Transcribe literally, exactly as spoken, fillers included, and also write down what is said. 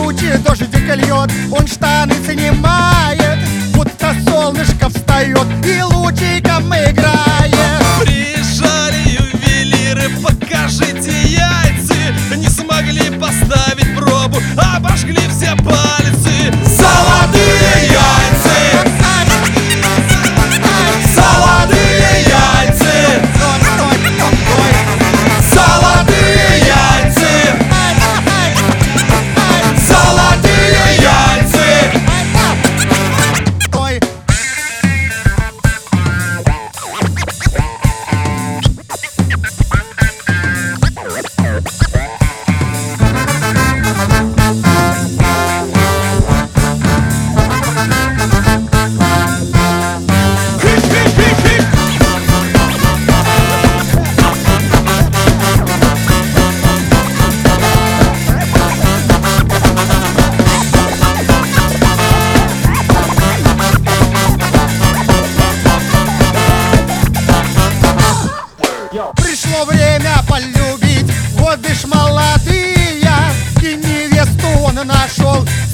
тучи дождик льет, он штаны снимает, будто солнышко встает и лучиком играет. Приезжали ювелиры, покажите яйцы, не смогли поставить пробу, обожгли все пальцы. Золотые яйцы, золотые яйцы, золотые яйцы, золотые яйцы. Ой. Пришло время полюбить, вот бишь молодые, и невесту он нашел